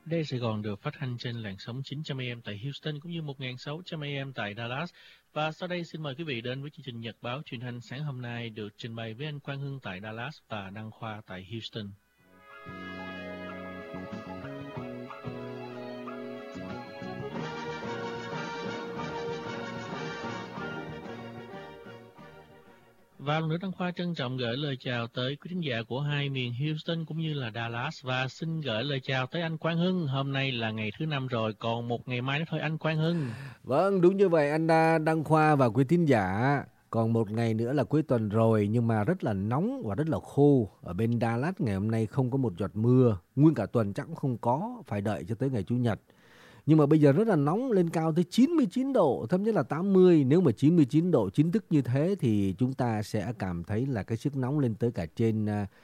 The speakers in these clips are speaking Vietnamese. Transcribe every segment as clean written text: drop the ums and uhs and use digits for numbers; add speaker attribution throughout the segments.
Speaker 1: Đài Sài Gòn được phát thanh trên làn sóng 900 AM tại Houston cũng như 1600 AM tại Dallas. Và sau đây xin mời quý vị đến với chương trình Nhật báo truyền thanh sáng hôm nay được trình bày với anh Quang Hưng tại Dallas và Đăng Khoa tại Houston. Và lần nữa Đăng Khoa trân trọng gửi lời chào tới quý khán giả của hai miền Houston cũng như là Dallas, và xin gửi lời chào tới anh Quang Hưng. Hôm nay là ngày thứ 5 rồi, còn một ngày mai nữa thôi anh Quang Hưng.
Speaker 2: Vâng, đúng như vậy anh Đăng Khoa và quý thính giả. Còn một ngày nữa là cuối tuần rồi, nhưng mà rất là nóng và rất là khô. Ở bên Dallas ngày hôm nay không có một giọt mưa, nguyên cả tuần chắc cũng không có, phải đợi cho tới ngày Chủ nhật. Nhưng mà bây giờ rất là nóng, lên cao tới 99 độ, thậm chí là 80. Nếu mà 99 độ chính thức như thế thì chúng ta sẽ cảm thấy là cái sức nóng lên tới cả trên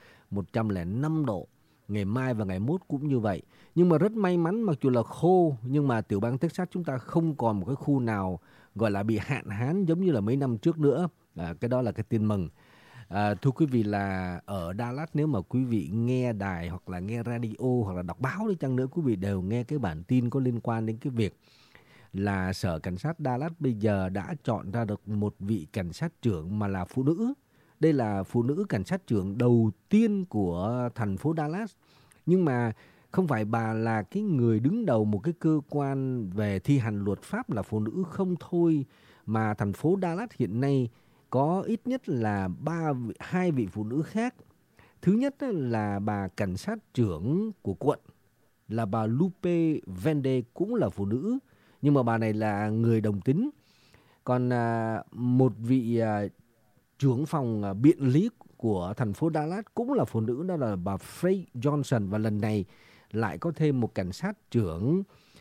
Speaker 2: 105 độ. Ngày mai và ngày mốt cũng như vậy. Nhưng mà rất may mắn, mặc dù là khô, nhưng mà tiểu bang Texas chúng ta không còn một cái khu nào gọi là bị hạn hán giống như là mấy năm trước nữa. Cái đó là cái tin mừng. Thưa quý vị, là ở Dallas, nếu mà quý vị nghe đài hoặc là nghe radio hoặc là đọc báo đi chăng nữa, quý vị đều nghe cái bản tin có liên quan đến cái việc là Sở Cảnh sát Dallas bây giờ đã chọn ra được một vị cảnh sát trưởng mà là phụ nữ. Đây là phụ nữ cảnh sát trưởng đầu tiên của thành phố Dallas. Nhưng mà không phải bà là cái người đứng đầu một cái cơ quan về thi hành luật pháp là phụ nữ không thôi, mà thành phố Dallas hiện nay có ít nhất là hai vị phụ nữ khác. Thứ nhất là bà cảnh sát trưởng của quận là bà Lupe Vende, cũng là phụ nữ, nhưng mà bà này là người đồng tính. Còn một vị trưởng phòng biện lý của thành phố Dallas cũng là phụ nữ, đó là bà Faye Johnson. Và lần này lại có thêm một cảnh sát trưởng,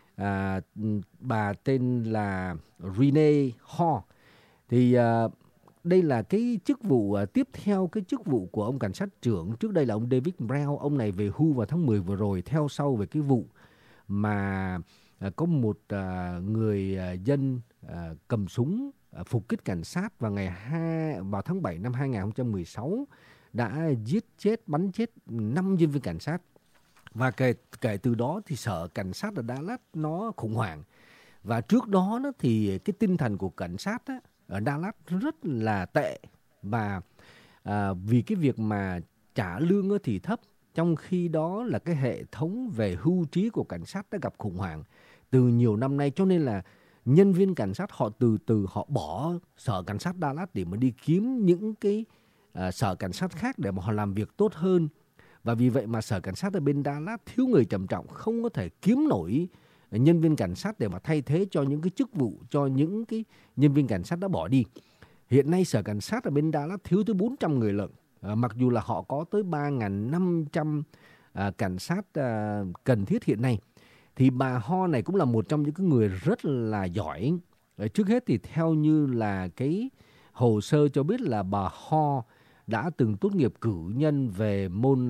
Speaker 2: bà tên là Renee Hall. Thì đây là cái chức vụ tiếp theo cái chức vụ của ông cảnh sát trưởng. Trước đây là ông David Brown, ông này về hưu vào tháng 10 vừa rồi, theo sau về cái vụ mà có một người dân cầm súng phục kích cảnh sát vào tháng 7 năm 2016 đã bắn chết 5 nhân viên cảnh sát. Và kể từ đó thì sở cảnh sát ở Dallas nó khủng hoảng. Và trước đó thì cái tinh thần của cảnh sát ở Dallas rất là tệ. Và vì cái việc mà trả lương thì thấp, trong khi đó là cái hệ thống về hưu trí của cảnh sát đã gặp khủng hoảng từ nhiều năm nay. Cho nên là nhân viên cảnh sát họ từ từ họ bỏ sở cảnh sát Dallas để mà đi kiếm những cái sở cảnh sát khác để mà họ làm việc tốt hơn. Và vì vậy mà sở cảnh sát ở bên Dallas thiếu người trầm trọng, không có thể kiếm nổi nhân viên cảnh sát để mà thay thế cho những cái chức vụ, cho những cái nhân viên cảnh sát đã bỏ đi. Hiện nay sở cảnh sát ở bên Dallas thiếu tới 400 người lận. Mặc dù là họ có tới 3.500 cảnh sát cần thiết hiện nay. Thì bà Ho này cũng là một trong những cái người rất là giỏi. Trước hết thì theo như là cái hồ sơ cho biết là bà Ho đã từng tốt nghiệp cử nhân về môn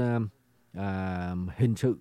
Speaker 2: hình sự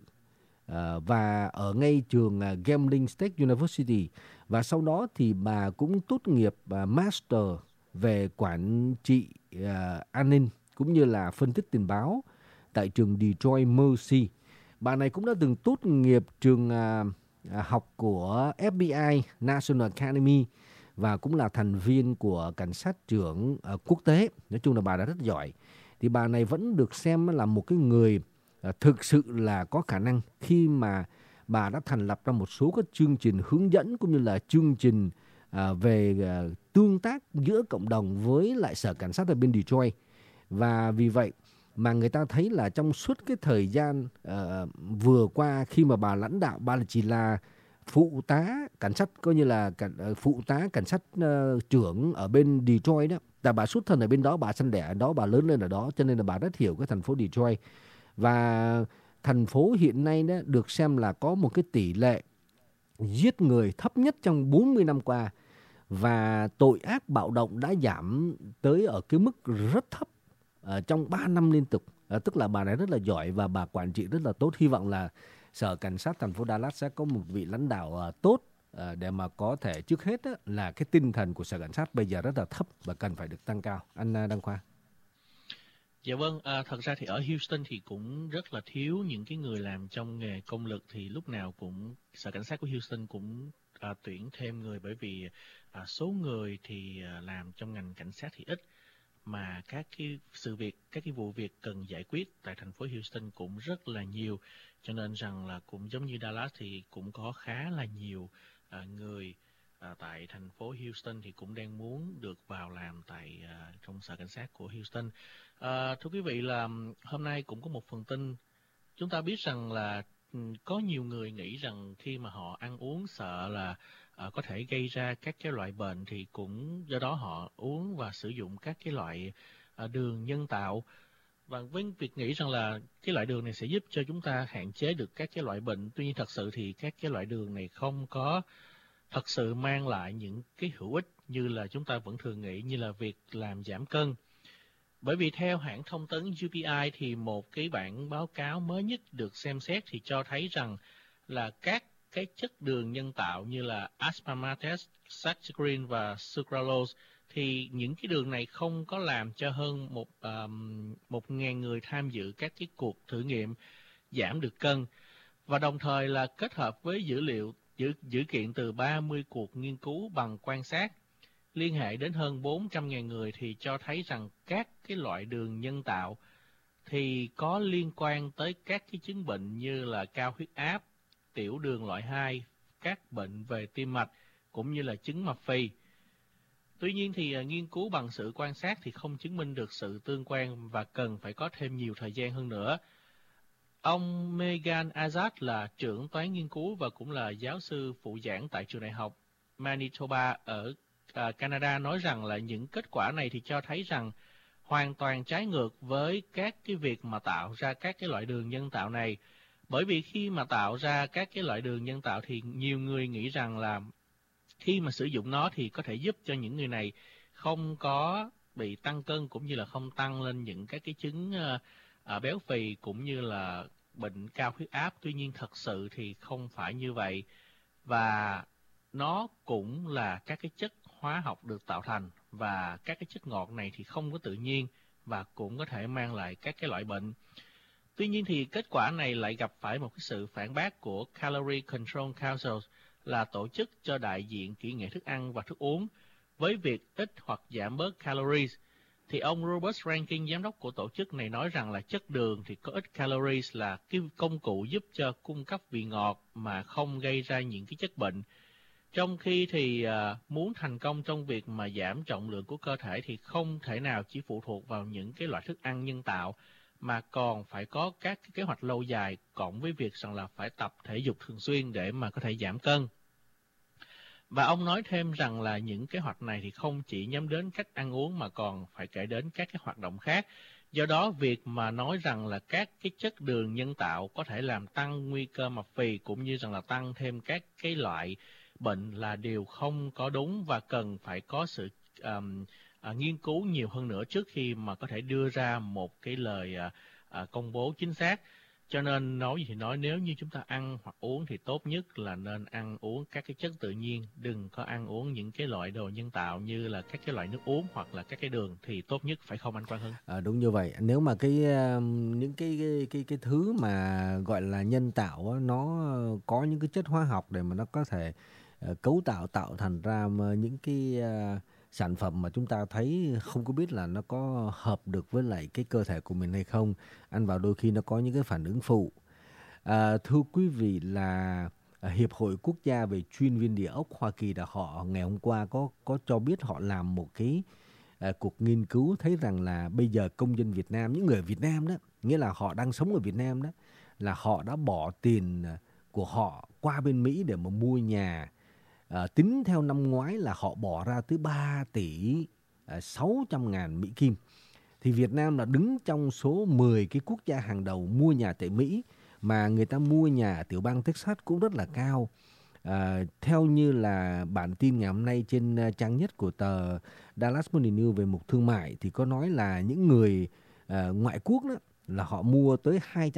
Speaker 2: và ở ngay trường Grambling State University. Và sau đó thì bà cũng tốt nghiệp Master về quản trị an ninh cũng như là phân tích tình báo tại trường Detroit Mercy. Bà này cũng đã từng tốt nghiệp trường học của FBI National Academy và cũng là thành viên của cảnh sát trưởng quốc tế. Nói chung là bà đã rất giỏi. Thì bà này vẫn được xem là một cái người thực sự là có khả năng, khi mà bà đã thành lập ra một số các chương trình hướng dẫn cũng như là chương trình về tương tác giữa cộng đồng với lại sở cảnh sát ở bên Detroit. Và vì vậy mà người ta thấy là trong suốt cái thời gian vừa qua, khi mà bà lãnh đạo, bà chỉ là phụ tá cảnh sát, coi như là phụ tá cảnh sát trưởng ở bên Detroit đó. Tại bà xuất thân ở bên đó, bà sinh đẻ ở đó, bà lớn lên ở đó, cho nên là bà rất hiểu cái thành phố Detroit. Và thành phố hiện nay đó được xem là có một cái tỷ lệ giết người thấp nhất trong 40 năm qua. Và tội ác bạo động đã giảm tới ở cái mức rất thấp trong 3 năm liên tục. Tức là bà này rất là giỏi và bà quản trị rất là tốt. Hy vọng là sở cảnh sát thành phố Dallas sẽ có một vị lãnh đạo tốt để mà có thể, trước hết là cái tinh thần của sở cảnh sát bây giờ rất là thấp và cần phải được tăng cao. Anh Đăng Khoa.
Speaker 1: Dạ vâng, thật ra thì ở Houston thì cũng rất là thiếu những cái người làm trong nghề công lực, thì lúc nào cũng sở cảnh sát của Houston cũng tuyển thêm người, bởi vì số người thì làm trong ngành cảnh sát thì ít, mà các cái sự việc, các cái vụ việc cần giải quyết tại thành phố Houston cũng rất là nhiều, cho nên rằng là cũng giống như Dallas thì cũng có khá là nhiều người tại thành phố Houston thì cũng đang muốn được vào làm tại trong sở cảnh sát của Houston. Thưa quý vị, là hôm nay cũng có một phần tin chúng ta biết rằng là có nhiều người nghĩ rằng khi mà họ ăn uống sợ là có thể gây ra các cái loại bệnh, thì cũng do đó họ uống và sử dụng các cái loại đường nhân tạo, và với việc nghĩ rằng là cái loại đường này sẽ giúp cho chúng ta hạn chế được các cái loại bệnh. Tuy nhiên thật sự thì các cái loại đường này không có thật sự mang lại những cái hữu ích như là chúng ta vẫn thường nghĩ, như là việc làm giảm cân. Bởi vì theo hãng thông tấn UPI thì một cái bản báo cáo mới nhất được xem xét thì cho thấy rằng là các cái chất đường nhân tạo như là aspartame, saccharine và sucralose, thì những cái đường này không có làm cho hơn 1.000 người tham dự các cái cuộc thử nghiệm giảm được cân, và đồng thời là kết hợp với dữ kiện từ 30 cuộc nghiên cứu bằng quan sát liên hệ đến hơn 400.000 người, thì cho thấy rằng các cái loại đường nhân tạo thì có liên quan tới các cái chứng bệnh như là cao huyết áp, tiểu đường loại 2, các bệnh về tim mạch cũng như là chứng mập phì. Tuy nhiên thì nghiên cứu bằng sự quan sát thì không chứng minh được sự tương quan và cần phải có thêm nhiều thời gian hơn nữa. Ông Megan Azad là trưởng toán nghiên cứu và cũng là giáo sư phụ giảng tại trường đại học Manitoba ở Canada nói rằng là những kết quả này thì cho thấy rằng hoàn toàn trái ngược với các cái việc mà tạo ra các cái loại đường nhân tạo này. Bởi vì khi mà tạo ra các cái loại đường nhân tạo thì nhiều người nghĩ rằng là khi mà sử dụng nó thì có thể giúp cho những người này không có bị tăng cân, cũng như là không tăng lên những các cái chứng béo phì cũng như là bệnh cao huyết áp. Tuy nhiên thật sự thì không phải như vậy, và nó cũng là các cái chất hóa học được tạo thành, và các cái chất ngọt này thì không có tự nhiên và cũng có thể mang lại các cái loại bệnh. Tuy nhiên thì kết quả này lại gặp phải một cái sự phản bác của Calorie Control Council, là tổ chức cho đại diện kỹ nghệ thức ăn và thức uống với việc ít hoặc giảm bớt calories. Thì ông Robert Rankin, giám đốc của tổ chức này, nói rằng là chất đường thì có ít calories là cái công cụ giúp cho cung cấp vị ngọt mà không gây ra những cái chất bệnh. Trong khi thì muốn thành công trong việc mà giảm trọng lượng của cơ thể thì không thể nào chỉ phụ thuộc vào những cái loại thức ăn nhân tạo, mà còn phải có các cái kế hoạch lâu dài, cộng với việc rằng là phải tập thể dục thường xuyên để mà có thể giảm cân. Và ông nói thêm rằng là những kế hoạch này thì không chỉ nhắm đến cách ăn uống mà còn phải kể đến các cái hoạt động khác. Do đó việc mà nói rằng là các cái chất đường nhân tạo có thể làm tăng nguy cơ mập phì cũng như rằng là tăng thêm các cái loại bệnh là điều không có đúng, và cần phải có sự nghiên cứu nhiều hơn nữa trước khi mà có thể đưa ra một cái lời công bố chính xác. Cho nên nói gì thì nói, nếu như chúng ta ăn hoặc uống thì tốt nhất là nên ăn uống các cái chất tự nhiên, đừng có ăn uống những cái loại đồ nhân tạo như là các cái loại nước uống hoặc là các cái đường, thì tốt nhất phải không, anh Quang Hưng?
Speaker 2: Đúng như vậy. Nếu mà những cái thứ mà gọi là nhân tạo á, nó có những cái chất hóa học để mà nó có thể cấu tạo thành ra những cái sản phẩm mà chúng ta thấy không có biết là nó có hợp được với lại cái cơ thể của mình hay không. Ăn vào đôi khi nó có những cái phản ứng phụ. Thưa quý vị, là Hiệp hội Quốc gia về chuyên viên địa ốc Hoa Kỳ đã họ ngày hôm qua có cho biết họ làm một cái cuộc nghiên cứu, thấy rằng là bây giờ công dân Việt Nam, những người Việt Nam đó, nghĩa là họ đang sống ở Việt Nam đó, là họ đã bỏ tiền của họ qua bên Mỹ để mà mua nhà. Tính theo năm ngoái là họ bỏ ra tới 3 tỷ 600 ngàn Mỹ Kim. Thì Việt Nam là đứng trong số 10 cái quốc gia hàng đầu mua nhà tại Mỹ, mà người ta mua nhà ở tiểu bang Texas cũng rất là cao. Theo như là bản tin ngày hôm nay trên trang nhất của tờ Dallas Morning News về mục thương mại, thì có nói là những người ngoại quốc đó là họ mua tới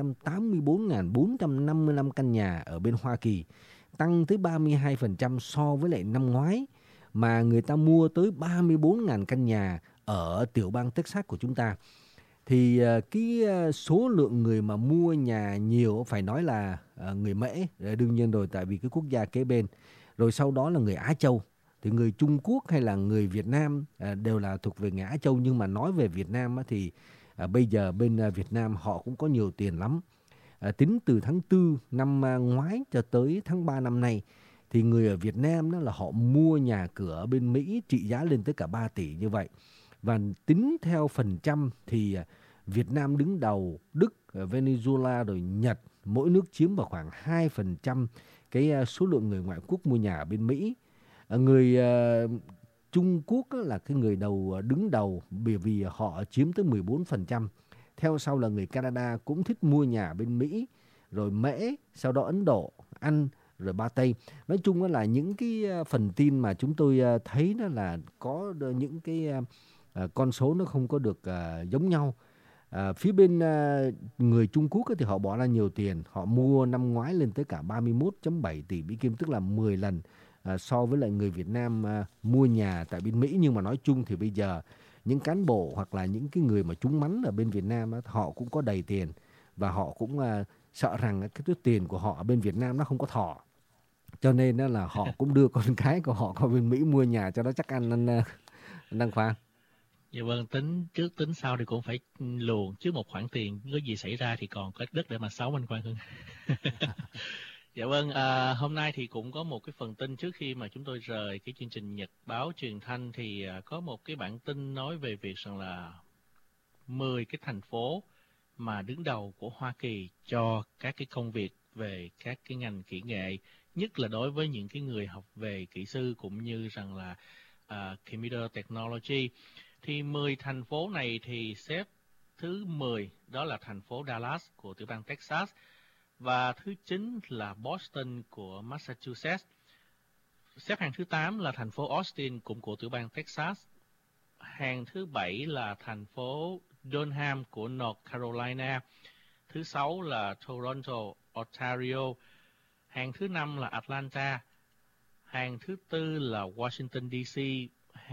Speaker 2: 284.455 căn nhà ở bên Hoa Kỳ, tăng tới 32% so với lại năm ngoái, mà người ta mua tới 34.000 căn nhà ở tiểu bang Texas của chúng ta. thì cái số lượng người mà mua nhà nhiều phải nói là người Mễ, đương nhiên rồi, tại vì cái quốc gia kế bên. Rồi sau đó là người Á Châu. Thì người Trung Quốc hay là người Việt Nam đều là thuộc về người Á Châu. Nhưng mà nói về Việt Nam thì bây giờ bên Việt Nam họ cũng có nhiều tiền lắm. Tính từ tháng 4 năm ngoái cho tới tháng 3 năm nay thì người ở Việt Nam đó là họ mua nhà cửa ở bên Mỹ trị giá lên tới cả 3 tỷ như vậy. Và tính theo phần trăm thì Việt Nam đứng đầu, Đức, Venezuela rồi Nhật, mỗi nước chiếm vào khoảng 2% cái số lượng người ngoại quốc mua nhà ở bên Mỹ. Người Trung Quốc là cái người đứng đầu bởi vì họ chiếm tới 14%. Theo sau là người Canada cũng thích mua nhà ở bên Mỹ, rồi Mễ, sau đó Ấn Độ, Anh, rồi Ba Tây. Nói chung là những cái phần tin mà chúng tôi thấy đó là có những cái con số nó không có được giống nhau. Phía bên người Trung Quốc thì họ bỏ ra nhiều tiền. Họ mua năm ngoái lên tới cả 31,7 tỷ Mỹ Kim, tức là 10 lần so với lại người Việt Nam mua nhà tại bên Mỹ. Nhưng mà nói chung thì bây giờ những cán bộ hoặc là những cái người mà trúng mắn ở bên Việt Nam họ cũng có đầy tiền. Và họ cũng sợ rằng cái túi tiền của họ ở bên Việt Nam nó không có thọ. Cho nên là họ cũng đưa con cái của họ qua bên Mỹ mua nhà cho nó chắc ăn Đăng Khoa.
Speaker 1: Dạ vâng, tính trước tính sau thì cũng phải luồn trước một khoản tiền, có gì xảy ra thì còn có đất để mà sống, anh Quang Hưng. Dạ vâng, hôm nay thì cũng có một cái phần tin trước khi mà chúng tôi rời cái chương trình Nhật báo truyền thanh thì có một cái bản tin nói về việc rằng là 10 cái thành phố mà đứng đầu của Hoa Kỳ cho các cái công việc về các cái ngành kỹ nghệ, nhất là đối với những cái người học về kỹ sư cũng như rằng là Computer Technology. Thì 10 thành phố này thì xếp thứ 10 đó là thành phố Dallas của tiểu bang Texas, và thứ 9 là Boston của Massachusetts. Xếp hàng thứ 8 là thành phố Austin cũng của tiểu bang Texas. Hàng thứ 7 là thành phố Durham của North Carolina. Thứ 6 là Toronto, Ontario. Hàng thứ 5 là Atlanta. Hàng thứ 4 là Washington DC.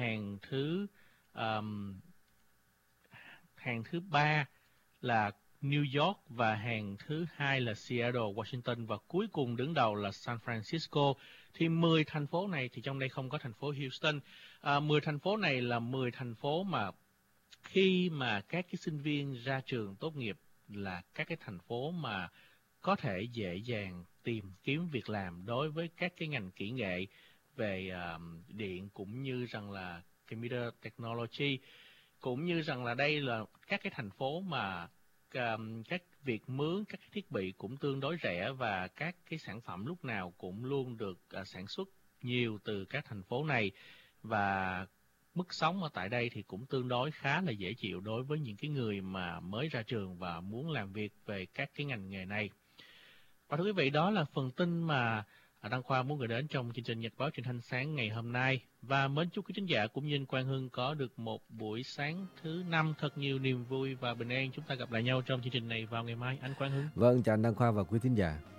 Speaker 1: Hàng thứ 3 là New York và hàng thứ 2 là Seattle, Washington, và cuối cùng đứng đầu là San Francisco. Thì 10 thành phố này thì trong đây không có thành phố Houston. 10 thành phố này là 10 thành phố mà khi mà các cái sinh viên ra trường tốt nghiệp là các cái thành phố mà có thể dễ dàng tìm kiếm việc làm đối với các cái ngành kỹ nghệ về điện cũng như rằng là Computer Technology, cũng như rằng là đây là các cái thành phố mà các việc mướn các cái thiết bị cũng tương đối rẻ và các cái sản phẩm lúc nào cũng luôn được sản xuất nhiều từ các thành phố này, và mức sống ở tại đây thì cũng tương đối khá là dễ chịu đối với những cái người mà mới ra trường và muốn làm việc về các cái ngành nghề này. Và thưa quý vị, đó là phần tin mà Đăng Khoa muốn gửi đến trong chương trình Nhật báo truyền thanh sáng ngày hôm nay. Và mến chúc quý khán giả cũng như Quang Hưng có được một buổi sáng thứ 5 thật nhiều niềm vui và bình an. Chúng ta gặp lại nhau trong chương trình này vào ngày mai. Anh Quang Hưng.
Speaker 2: Vâng, chào anh Đăng Khoa và quý thính giả.